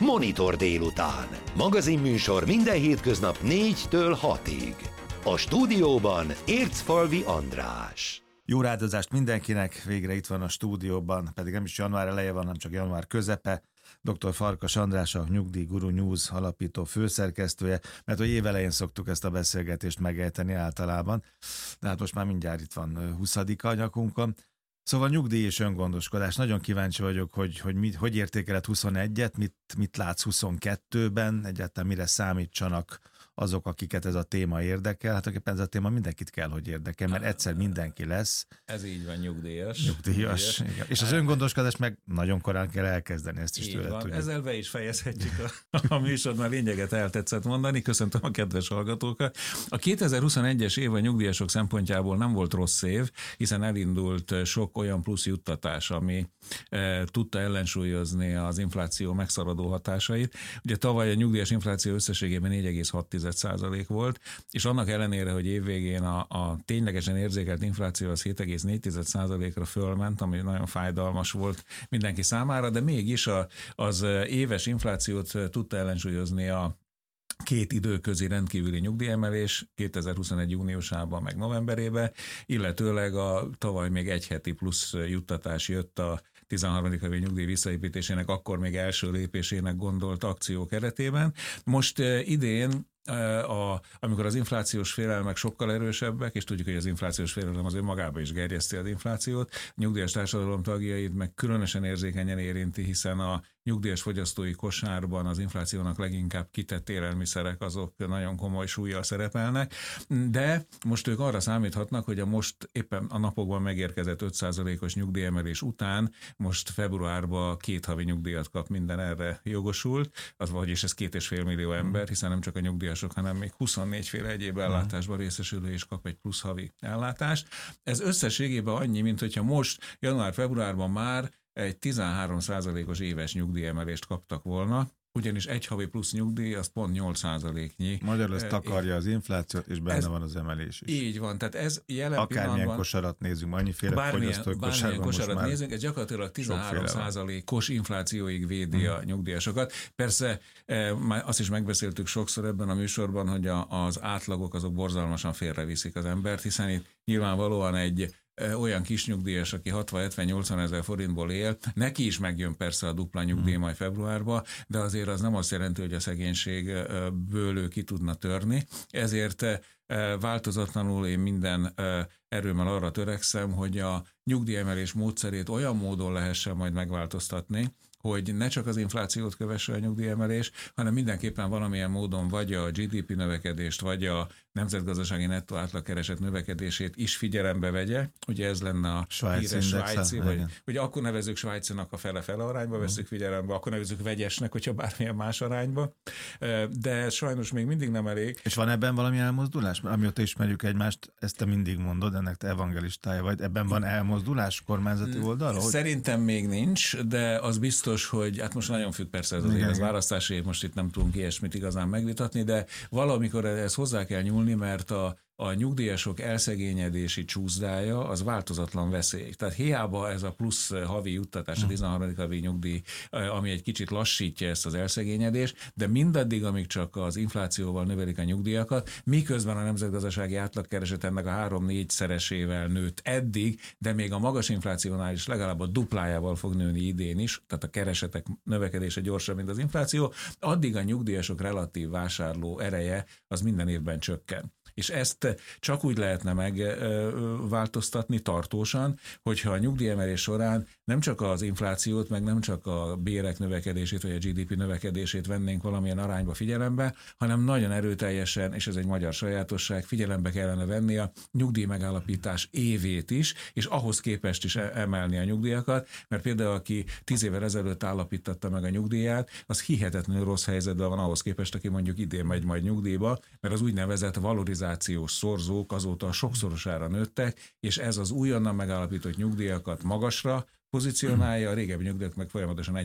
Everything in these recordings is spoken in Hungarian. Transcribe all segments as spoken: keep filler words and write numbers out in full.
Monitor délután. Magazinműsor minden hétköznap négytől hatig. A stúdióban Ércfalvi András. Jó rádozást mindenkinek, végre itt van a stúdióban, pedig nem is január eleje van, hanem csak január közepe. doktor Farkas András, a Nyugdíj Guru News alapító főszerkesztője, mert hogy évelején szoktuk ezt a beszélgetést megejteni általában, de hát most már mindjárt itt van huszadika a nyakunkon. Szóval nyugdíj és öngondoskodás. Nagyon kíváncsi vagyok, hogy hogy, mit, hogy értékeled huszonegyet, mit, mit látsz huszonkettőben, egyáltalán mire számítsanak azok, akiket ez a téma érdekel. Hát ez a téma mindenkit kell, hogy érdekel, mert egyszer mindenki lesz. Ez így van, nyugdíjas. Nyugdíjas, igen. És az öngondoskodás meg nagyon korán kell elkezdeni, ezt is tőle tudjuk. Ezzel be is fejezhetjük a, a műsor, már lényeget eltetszett mondani. Köszöntöm a kedves hallgatókat. A kétezer-huszonegyes év a nyugdíjasok szempontjából nem volt rossz év, hiszen elindult sok olyan plusz juttatás, ami e, tudta ellensúlyozni az infláció megszaladó hatásait. Ugye tavaly a nyugdíjas infláció összességében négy egész hat százalék volt, és annak ellenére, hogy évvégén a, a ténylegesen érzékelt infláció az hét egész négy százalékra fölment, ami nagyon fájdalmas volt mindenki számára, de mégis a, az éves inflációt tudta ellensúlyozni a két időközi rendkívüli nyugdíjemelés kétezer-huszonegy júniusában meg novemberében, illetőleg a tavaly még egy heti plusz juttatás jött a tizenharmadik havi nyugdíj visszaépítésének, akkor még első lépésének gondolt akció keretében. Most idén A, amikor az inflációs félelmek sokkal erősebbek, és tudjuk, hogy az inflációs félelem az önmagában is gerjeszti az inflációt, a nyugdíjas társadalom tagjait meg különösen érzékenyen érinti, hiszen a nyugdíjas fogyasztói kosárban az inflációnak leginkább kitett élelmiszerek azok nagyon komoly súllyal szerepelnek, de most ők arra számíthatnak, hogy a most éppen a napokban megérkezett öt százalékos nyugdíjemelés után most februárban két havi nyugdíjat kap minden erre jogosult, az vagyis ez két és fél millió ember, hiszen nem csak a nyugdíjasok, hanem még huszonnégy féle egyéb ellátásban részesülő is kap egy plusz havi ellátást. Ez összességében annyi, mint hogyha most január-februárban már egy tizenhárom százalékos éves nyugdíjemelést kaptak volna, ugyanis egy havi plusz nyugdíj, az pont nyolc százaléknyi. Magyarul ezt takarja az inflációt, és benne ez, van az emelés is. Így van, tehát ez jelen akármilyen pillanatban... kosarat nézzünk, annyiféle fogyasztói kosár van kosarat most nézünk, ez gyakorlatilag tizenhárom százalékos inflációig védi hmm. a nyugdíjasokat. Persze azt is megbeszéltük sokszor ebben a műsorban, hogy a, az átlagok azok borzalmasan félreviszik az embert, hiszen itt nyilvánvalóan egy olyan kis nyugdíjas, aki hatvan-hetven-nyolcvan ezer forintból él, neki is megjön persze a dupla nyugdíj majd februárba, de azért az nem azt jelenti, hogy a szegénységből ő ki tudna törni. Ezért változatlanul én minden erőmmel arra törekszem, hogy a nyugdíjemelés módszerét olyan módon lehessen majd megváltoztatni, hogy ne csak az inflációt kövesse a nyugdíjemelés, hanem mindenképpen valamilyen módon vagy a gé dé pé növekedést, vagy a nemzetgazdasági nettó átlagkereset növekedését is figyelembe vegye. Ugye ez lenne a híres svájci, vagy ugye akkor nevezzük Svájcinak a fele-fele arányba, veszük figyelembe, akkor nevezzük vegyesnek, hogyha bármilyen más arányba. De sajnos még mindig nem elég. És van ebben valami elmozdulás? Amióta ismerjük egymást, ezt te mindig mondod, ennek te evangelistája vagy. Ebben van elmozdulás kormányzati oldalra? Szerintem még nincs, de az biztos, hogy hát most nagyon függ persze ez az év, ez választási év, most itt nem tudunk ilyesmit igazán megvitatni, de valamikor ez hozzá kell nyúlni, mert a a nyugdíjasok elszegényedési csúszdája az változatlan veszély. Tehát hiába ez a plusz havi juttatás, a tizenharmadik havi nyugdíj, ami egy kicsit lassítja ezt az elszegényedést, de mindaddig, amíg csak az inflációval növelik a nyugdíjakat, miközben a nemzetgazdasági átlagkereset ennek a három-négy szeresével nőtt eddig, de még a magas inflációnál is legalább a duplájával fog nőni idén is, tehát a keresetek növekedése gyorsabb, mint az infláció, addig a nyugdíjasok relatív vásárló ereje az minden évben csökken. És ezt csak úgy lehetne megváltoztatni tartósan, hogyha a nyugdíjemelés során nem csak az inflációt, meg nem csak a bérek növekedését, vagy a gé dé pé növekedését vennénk valamilyen arányba figyelembe, hanem nagyon erőteljesen, és ez egy magyar sajátosság, figyelembe kellene venni a nyugdíj megállapítás évét is, és ahhoz képest is emelni a nyugdíjakat, mert például aki tíz évvel ezelőtt állapítatta meg a nyugdíját, az hihetetlenül rossz helyzetben van ahhoz képest, aki mondjuk idén megy majd nyugdíjba, mert az úgynevezett valorizációs szorzók azóta sokszorosára nőttek, és ez az újonnan megállapított nyugdíjakat magasra pozícionálja, a régebbi nyugdíjak meg folyamatosan egyre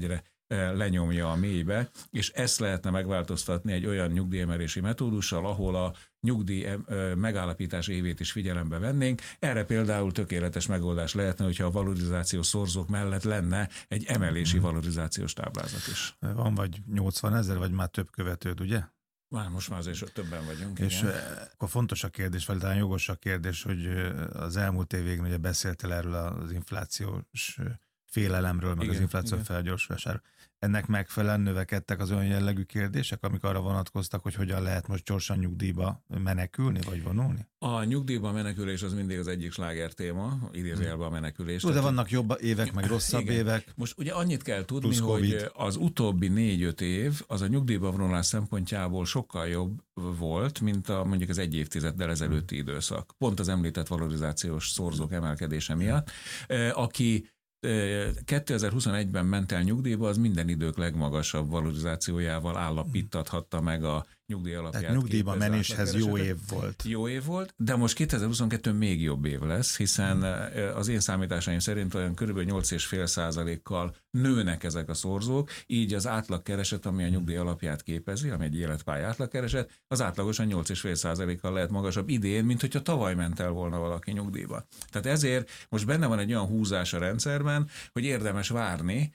lenyomja a mélybe, és ezt lehetne megváltoztatni egy olyan nyugdíjemelési metódussal, ahol a nyugdíj megállapítás évét is figyelembe vennénk. Erre például tökéletes megoldás lehetne, hogyha a valorizációs szorzók mellett lenne egy emelési valorizációs táblázat is. Van vagy nyolcvan ezer, vagy már több követőd, ugye? Már most már azért többen vagyunk. És igen. akkor fontos a kérdés, vagy talán jogos a kérdés, hogy az elmúlt évvégén ugye beszéltél erről az inflációs félelemről, meg igen, az infláció igen. felgyorsulásáról. Ennek megfelelően növekedtek az olyan jellegű kérdések, amik arra vonatkoztak, hogy hogyan lehet most gyorsan nyugdíjba menekülni, vagy vonulni? A nyugdíjba menekülés az mindig az egyik sláger téma, idézőjelben a menekülés. De vannak jobb évek, meg rosszabb igen. évek. Most ugye annyit kell tudni, hogy az utóbbi négy-öt év az a nyugdíjba vonulás szempontjából sokkal jobb volt, mint a mondjuk az egy évtizeddel ezelőtti hmm. időszak. Pont az említett valorizációs szorzók emelkedése miatt. Aki kétezer-huszonegyben ment el nyugdíjba, az minden idők legmagasabb valorizációjával állapítathatta meg a nyugdíj alapját. Tehát nyugdíjba menéshez jó év volt. Jó év volt, de most kétezer-huszonkettő még jobb év lesz, hiszen az én számításaim szerint olyan kb. nyolc egész öt százalékkal nőnek ezek a szorzók, így az átlagkereset, ami a nyugdíj alapját képezi, ami egy életpálya átlagkereset, az átlagosan nyolc egész öt százalékkal lehet magasabb idén, mint hogyha tavaly ment el volna valaki nyugdíjba. Tehát ezért most benne van egy olyan húzás a rendszerben, hogy érdemes várni,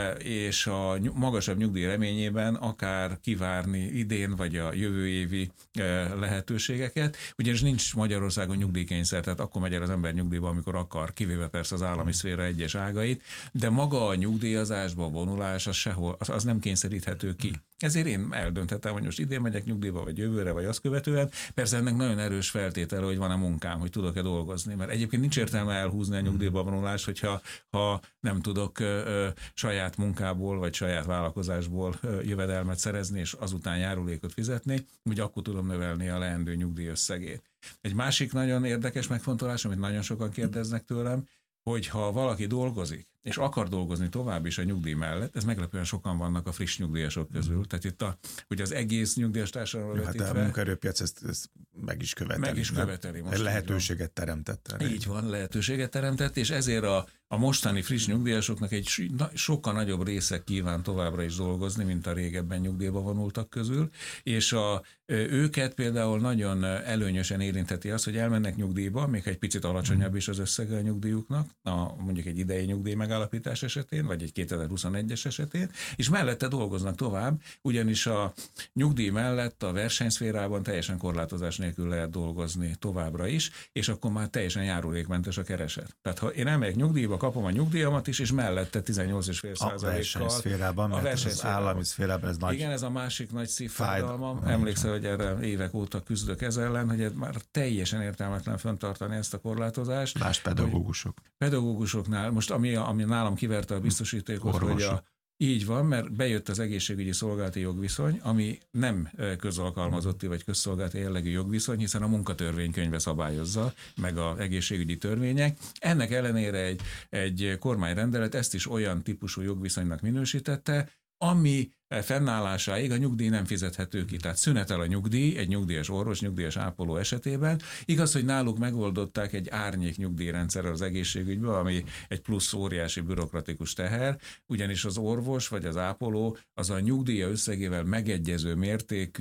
és a magasabb nyugdíj reményében akár kivárni idén vagy a jövő évi lehetőségeket, ugyanis nincs Magyarországon nyugdíjkényszer, tehát akkor megy el az ember nyugdíjba, amikor akar, kivéve persze az állami szféra egyes ágait, de maga a nyugdíjazásba a vonulás az sehol, az, az nem kényszeríthető ki. Ezért én eldönthetem, hogy most idén megyek nyugdíjba, vagy jövőre, vagy azt követően. Persze ennek nagyon erős feltétele, hogy van-e munkám, hogy tudok-e dolgozni, mert egyébként nincs értelme elhúzni a nyugdíjba vonulást, hogyha ha nem tudok ö, ö, saját munkából, vagy saját vállalkozásból ö, jövedelmet szerezni, és azután járulékot fizetni, úgy akkor tudom növelni a leendő nyugdíj összegét. Egy másik nagyon érdekes megfontolás, amit nagyon sokan kérdeznek tőlem, hogy ha valaki dolgozik, és akar dolgozni tovább is a nyugdíj mellett, ez meglepően sokan vannak a friss nyugdíjasok közül. Tehát itt a, ugye az egész nyugdíjas társadalomra vetítve... Hát a munkaerőpiac ezt, ezt meg is követeli. Meg is követeli. Most lehetőséget teremtett. Így van, lehetőséget teremtett, és ezért a, a mostani friss nyugdíjasoknak egy sokkal nagyobb része kíván továbbra is dolgozni, mint a régebben nyugdíjba vonultak közül, és a, őket például nagyon előnyösen érintheti az, hogy elmennek nyugdíjba, még egy picit alacsonyabb is az összege a nyugdíjuknak, a, mondjuk egy idei nyugdíj megállapítás esetén, vagy egy kétezer-huszonegyes esetén, és mellette dolgoznak tovább, ugyanis a nyugdíj mellett a versenyszférában teljesen korlátozás nélkül lehet dolgozni továbbra is, és akkor már teljesen járulékmentes a kereset. Tehát ha én elmegyek nyugdíjba, kapom a nyugdíjamat is, és mellette tizennyolc egész öt százalékkal. A versenyszférában, mert a versenyszférában. Az állami szférában ez nagy. Igen, ez a másik nagy szívfájdalmam. Emlékszel, hogy erre évek óta küzdök ez ellen, hogy már teljesen értelmetlen fenntartani ezt a korlátozást. Más pedagógusok. Pedagógusoknál, most ami, ami nálam kiverte a biztosítékot, hogy a így van, mert bejött az egészségügyi szolgálati jogviszony, ami nem közalkalmazotti vagy közszolgálati jellegű jogviszony, hiszen a munkatörvénykönyve szabályozza, meg az egészségügyi törvények. Ennek ellenére egy, egy kormányrendelet ezt is olyan típusú jogviszonynak minősítette, ami fennállásáig a nyugdíj nem fizethető ki. Tehát szünetel a nyugdíj, egy nyugdíjas orvos, nyugdíjas ápoló esetében. Igaz, hogy náluk megoldották egy árnyék nyugdíjrendszerrel az egészségügyben, ami egy plusz óriási bürokratikus teher, ugyanis az orvos vagy az ápoló az a nyugdíja összegével megegyező mértékű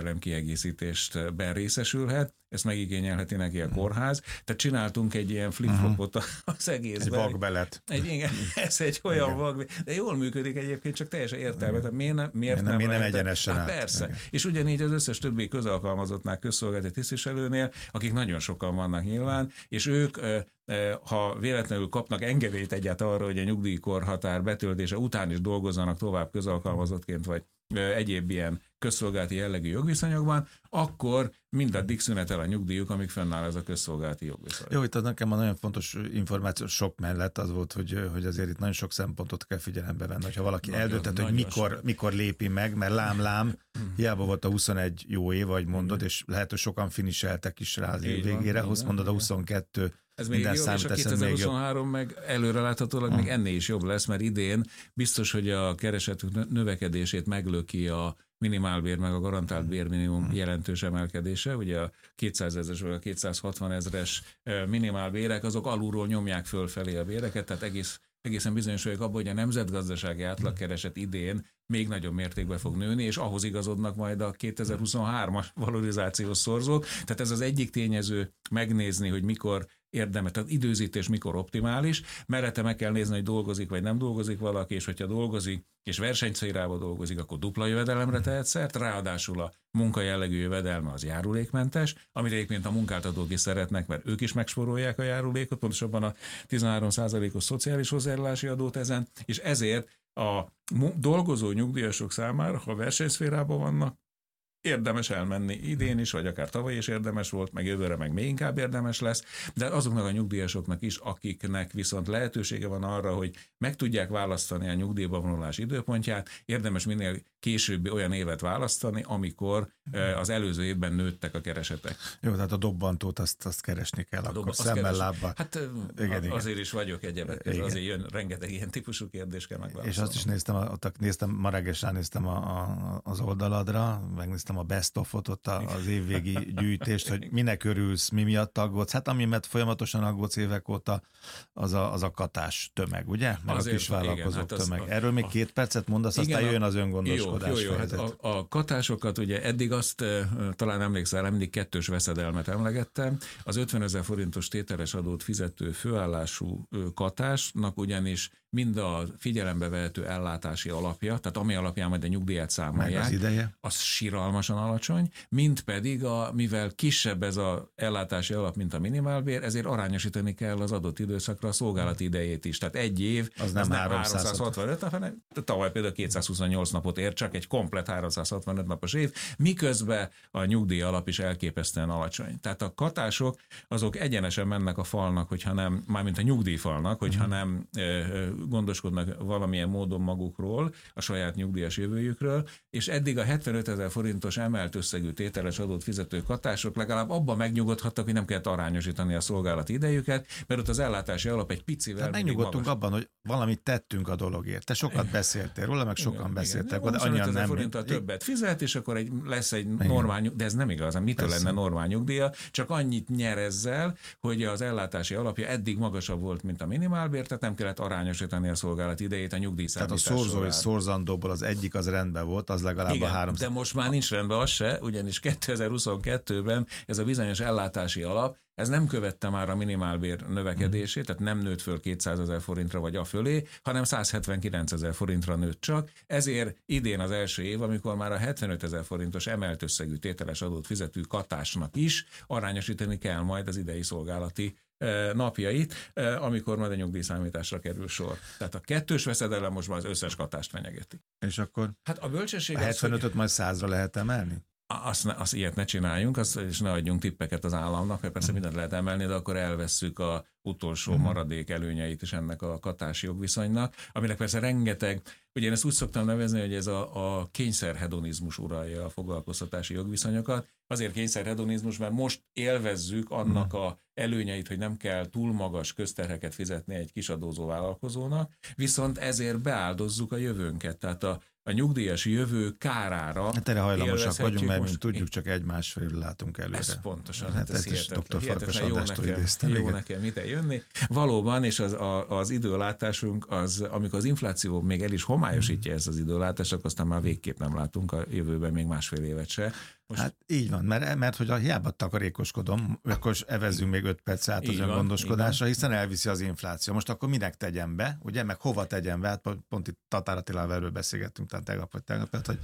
jövedelemkiegészítésben részesülhet, ezt megigényelheti neki a kórház. Tehát csináltunk egy ilyen flip-flopot az egészben. Egy vakbelet. Egy, igen, ez egy olyan vakbelet. De jól működik egyébként, csak teljesen értelmetlen. Miért, ne, miért nem, nem, nem egyenesen hát persze. Igen. És ugyanígy az összes többi közalkalmazottnál, közszolgálati tisztviselőnél, akik nagyon sokan vannak nyilván, és ők, ha véletlenül kapnak engedélyt egyáltalán arra, hogy a nyugdíjkorhatár betöltése után is dolgozzanak tovább közalkalmazottként, vagy egyéb ilyen közszolgálati jellegű jogviszonyokban, akkor mindaddig szünetel a nyugdíjuk, amíg fennáll ez a közszolgálati jogviszony. Jó, itt az nekem a nagyon fontos információ sok mellett az volt, hogy, hogy azért itt nagyon sok szempontot kell figyelembe venni, hogyha valaki eldöntött, hogy mikor, mikor lépi meg, mert lám-lám, hiába volt a huszonegy jó év, vagy mondod, és lehet, hogy sokan finiseltek is rá az év végére, ahhoz mondod a huszonkettő. Ez még jobb, és a kétezer-huszonhárom meg előreláthatólag még ennél is jobb lesz, mert idén biztos, hogy a keresetük növekedését meglöki a minimálbér meg a garantált bérminimum jelentős emelkedése. Ugye a kétszázezres vagy a kétszázhatvan ezres minimálbérek, azok alulról nyomják fölfelé a béreket, tehát egész egészen bizonyos vagyok abban, hogy a nemzetgazdasági átlagkereset idén még nagyobb mértékben fog nőni, és ahhoz igazodnak majd a kétezer-huszonhármas valorizációs szorzók. Tehát ez az egyik tényező megnézni, hogy mikor érdemes, tehát időzítés mikor optimális, mellette meg kell nézni, hogy dolgozik vagy nem dolgozik valaki, és hogyha dolgozik, és versenycélrába dolgozik, akkor dupla jövedelemre tehet szert, ráadásul a munkajellegű jövedelme az járulékmentes, amit egyébként a munkáltatók is szeretnek, mert ők is megspórolják a járulékot, pontosabban a tizenhárom százalékos szociális hozzájárulási adót ezen, és ezért a dolgozó nyugdíjasok számára, ha versenyszférában vannak, érdemes elmenni idén is, vagy akár tavaly is érdemes volt, meg jövőre meg még inkább érdemes lesz, de azoknak a nyugdíjasoknak is, akiknek viszont lehetősége van arra, hogy meg tudják választani a nyugdíjba vonulás időpontját, érdemes minél későbbi olyan évet választani, amikor az előző évben nőttek a keresetek. Jó, tehát a dobbantót azt, azt keresni kell, a akkor szemmel lábbal. Hát igen, azért igen. is vagyok egyebek, és azért jön rengeteg ilyen típusú kérdés kell megválaszolni. És azt is néztem, ott néztem, ma reggel néztem a, a, az oldaladra, megnéztem a best of-ot, ott az évvégi gyűjtést, hogy minek örülsz, mi miatt aggódsz. Hát ami miatt folyamatosan aggódsz évek óta, az a, az a katás tömeg, ugye? Meg azért, a kisvállalkozók igen, hát tömeg. Az, Erről még a, két percet mondasz, igen, aztán jön az öngondoskodás. Jó, jó, jó. Hát a, a katásokat ugye eddig azt, talán emlékszel, mindig kettős veszedelmet emlegettem. Az ötvenezer forintos tételes adót fizető főállású katásnak ugyanis mind a figyelembe vehető ellátási alapja, tehát ami alapján majd a nyugdíjat számolják, az, ideje. az siralmasan alacsony, mint pedig, a, mivel kisebb ez az ellátási alap, mint a minimálbér, ezért arányosítani kell az adott időszakra a szolgálati idejét is. Tehát egy év, az, az nem, nem háromszázhatvanöt, hanem tavaly például kétszázhuszonnyolc napot ér, csak egy komplet háromszázhatvanöt napos év, miközben a nyugdíj alap is elképesztően alacsony. Tehát a katások azok egyenesen mennek a falnak, hogyha nem, mármint a nyugdíjfalnak, hogyha uh-huh. nem e, gondoskodnak valamilyen módon magukról, a saját nyugdíjas jövőjükről, és eddig a hetvenötezer forintos emelt összegű tételes adót fizető katások legalább abban megnyugodhattak, hogy nem kellett arányosítani a szolgálati idejüket, mert ott az ellátási alap egy picivel. Hát megnyugodtunk magas. Abban, hogy valamit tettünk a dologért. Te sokat beszéltél róla, meg sokan igen, beszéltek, igen. De annyian nem. Forinttal többet fizet, és akkor egy, lesz egy normál, de ez nem igaz, mitől Persze. lenne normál nyugdíja, csak annyit nyer ezzel, hogy az ellátási alapja eddig magasabb volt, mint a minimálbér, tehát nem kellett arányosítani a szolgálati idejét a nyugdíjszámítás. Tehát a szorzó és szorzandóból az egyik az rendben volt, az legalább igen, a háromszáz. De most már nincs rendben az se, ugyanis kétezer-huszonkettőben ez a bizonyos ellátási alap, ez nem követte már a minimálbér növekedését, tehát nem nőtt föl kétszázezer forintra vagy afölé, hanem százhetvenkilencezer forintra nőtt csak. Ezért idén az első év, amikor már a hetvenötezer forintos emelt összegű tételes adót fizető katásnak is arányosítani kell majd az idei szolgálati napjait, amikor majd a nyugdíjszámításra kerül sor. Tehát a kettős veszedelem most már az összes katást fenyegeti. És akkor hát a bölcsesség a hetvenötöt hogy... majd százra lehet emelni? Azt, ne, azt ilyet ne csináljunk, azt, és ne adjunk tippeket az államnak, mert persze mindent lehet emelni, de akkor elvesszük a utolsó maradék előnyeit is ennek a katási jogviszonynak, aminek persze rengeteg, ugye én ezt úgy szoktam nevezni, hogy ez a, a kényszerhedonizmus uralja a foglalkoztatási jogviszonyokat. Azért kényszerhedonizmus, mert most élvezzük annak a előnyeit, hogy nem kell túl magas közterheket fizetni egy kisadózó vállalkozónak, viszont ezért beáldozzuk a jövőnket. Tehát a a nyugdíjas jövő kárára. Hát erre hajlamosak vagyunk, mert mint tudjuk, csak egymás felül látunk előre. Ez pontosan. Hát ez is doktor Farkas Andrástól idéztem. Jó nekem ide jönni. Valóban, és az, a, az időlátásunk, az, amikor az infláció még el is homályosítja ezt az időlátást, akkor aztán már végképp nem látunk a jövőben még másfél évet se. Most... Hát így van, mert, mert hogy a hiába takarékoskodom, akkor evezzünk még öt perc át az öngondoskodásra, hiszen elviszi az infláció. Most akkor minek tegyem be, ugye, meg hova tegyem be? Hát pont itt Tatár Attilával erről beszélgettünk, tehát tegnap vagy tegnap, hogy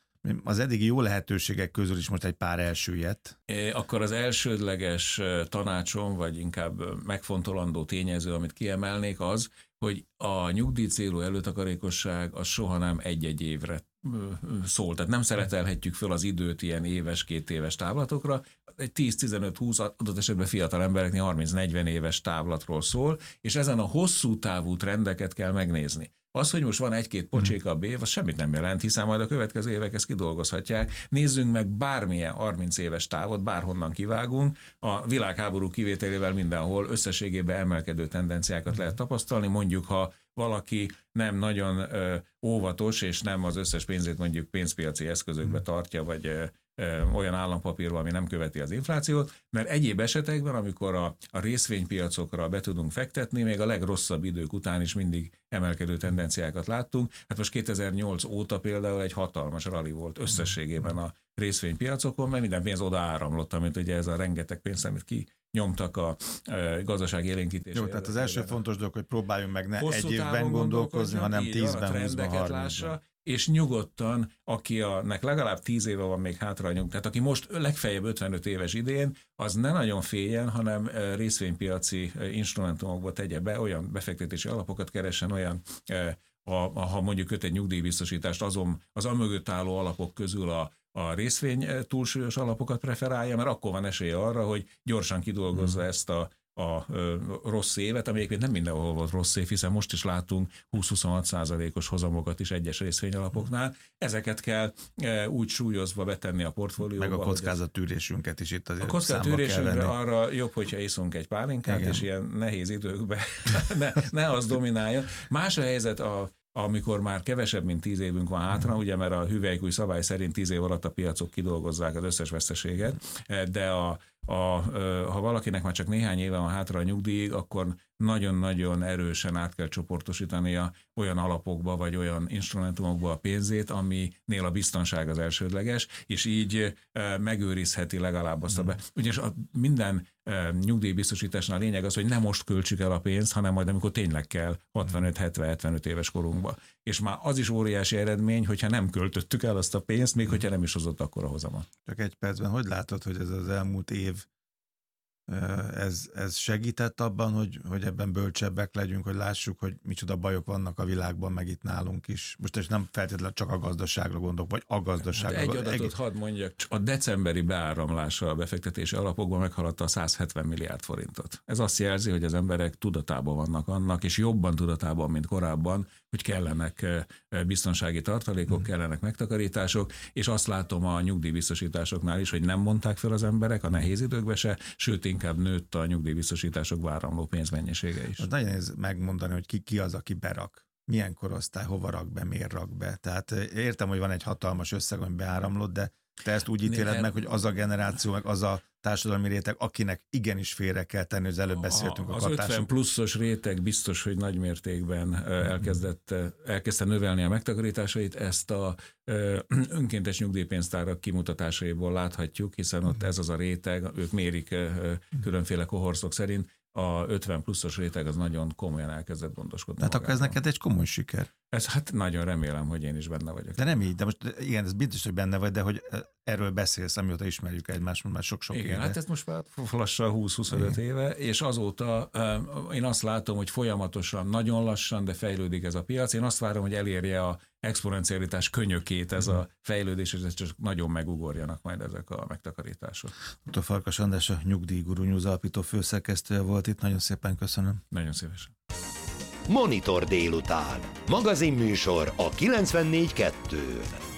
az eddigi jó lehetőségek közül is most egy pár elsüllyedt. Akkor az elsődleges tanácsom, vagy inkább megfontolandó tényező, amit kiemelnék az, hogy a nyugdíj célú előtakarékosság az soha nem egy-egy évre szól. Tehát nem szeretelhetjük föl az időt ilyen éves, két éves távlatokra. Egy tíz, tizenöt, húsz, adott esetben fiatal embereknél harminc-negyven éves távlatról szól, és ezen a hosszú távú trendeket kell megnézni. Az, hogy most van egy-két pocsékabb év, az semmit nem jelent, hiszen majd a következő évek ezt kidolgozhatják. Nézzünk meg bármilyen harminc éves távot, bárhonnan kivágunk. A világháború kivételével mindenhol összességében emelkedő tendenciákat lehet tapasztalni. Mondjuk, ha valaki nem nagyon ö, óvatos, és nem az összes pénzét mondjuk pénzpiaci eszközökbe tartja, vagy ö, olyan állampapírba, ami nem követi az inflációt, mert egyéb esetekben, amikor a, a részvénypiacokra be tudunk fektetni, még a legrosszabb idők után is mindig emelkedő tendenciákat láttunk. Hát most kétezer-nyolc óta például egy hatalmas rally volt összességében a részvénypiacokon, mert minden pénz oda áramlott, amit ugye ez a rengeteg pénz, amit ki nyomtak a e, gazdaság élénkítésére. Jó, tehát az első fontos dolog, hogy próbáljunk meg ne egy évben gondolkozni, hanem tízben, húszban, harmincban. És nyugodtan, akinek legalább tíz éve van még hátra, tehát aki most legfeljebb ötvenöt éves idén, az ne nagyon féljen, hanem részvénypiaci instrumentumokba tegye be, olyan befektetési alapokat keressen, olyan, a, ha mondjuk köt egy nyugdíjbiztosítást, azon az amögött álló alapok közül a a részvény túlsúlyos alapokat preferálja, mert akkor van esélye arra, hogy gyorsan kidolgozza hmm. ezt a, a, a rossz évet, ami egyébként nem mindenhol volt rossz év, hiszen most is látunk húsz-huszonhat százalékos hozamokat is egyes részvényalapoknál. Ezeket kell e, úgy súlyozva betenni a portfólióba. Meg a kockázattűrésünket is itt azért a kockázattűrésünkre arra jobb, hogyha iszunk egy pálinkát, igen. És ilyen nehéz időkben ne, ne az domináljon. Más a helyzet a amikor már kevesebb, mint tíz évünk van hátra, ugye, mert a hüvelykúj szabály szerint tíz év alatt a piacok kidolgozzák az összes veszteséget, de a, a, ha valakinek már csak néhány éve van hátra a nyugdíjig, akkor nagyon-nagyon erősen át kell csoportosítania olyan alapokba, vagy olyan instrumentumokba a pénzét, aminél a biztonság az elsődleges, és így megőrizheti legalább azt a be. Ugyanis a minden nyugdíjbiztosításnál a lényeg az, hogy nem most költsük el a pénzt, hanem majd amikor tényleg kell hatvanöt hetven hetvenöt éves korunkba. És már az is óriási eredmény, hogyha nem költöttük el azt a pénzt, még hogyha nem is hozott akkora hozamot. Csak egy percben, hogy látod, hogy ez az elmúlt év Ez, ez segített abban, hogy, hogy ebben bölcsebbek legyünk, hogy lássuk, hogy micsoda bajok vannak a világban, meg itt nálunk is. Most és nem feltétlenül csak a gazdaságra gondolok, vagy a gazdaságra. De egy adatot egész... hadd mondjak, a decemberi beáramlása a befektetési alapokban meghaladta a száz hetven milliárd forintot. Ez azt jelzi, hogy az emberek tudatában vannak annak, és jobban tudatában, mint korábban, hogy kellenek biztonsági tartalékok, kellenek megtakarítások, és azt látom a nyugdíjbiztosításoknál is, hogy nem mondták fel az emberek a nehéz időkbe se, sőt inkább nőtt a nyugdíjbiztosításokba áramló pénzmennyisége is. Az nagyon nehéz megmondani, hogy ki, ki az, aki berak. Milyen korosztály, hova rak be, miért rak be. Tehát értem, hogy van egy hatalmas összeg, ami beáramlott, de te ezt úgy ítéled Néha... meg, hogy az a generáció, meg az a társadalmi réteg, akinek igenis félre kell tenni, az előbb beszéltünk a, a az katások. ötven pluszos réteg biztos, hogy nagy mértékben elkezdett, elkezdte növelni a megtakarításait, ezt a önkéntes nyugdíjpénztárak kimutatásaiból láthatjuk, hiszen ott ez az a réteg, ők mérik különféle kohorszok szerint, a ötven pluszos réteg az nagyon komolyan elkezdett gondoskodni. Hát akkor ez neked egy komoly siker. Ez hát nagyon remélem, hogy én is benne vagyok. De nem így, de most igen, ez biztos, hogy benne vagy, de hogy erről beszélsz, amióta ismerjük egymást, már sok-sok igen, éve. Hát ez most már lassan húsz-huszonöt éve, és azóta uh, én azt látom, hogy folyamatosan, nagyon lassan, de fejlődik ez a piac. Én azt várom, hogy elérje a exponencialitás könyökét ez a fejlődés, és csak nagyon megugorjanak majd ezek a megtakarítások. doktor Farkas András, a Nyugdíj Guru News alapító főszerkesztője volt itt, nagyon szépen köszönöm. Nagyon szívesen. Monitor délután. Magazinműsor a kilencvennégy kettőn.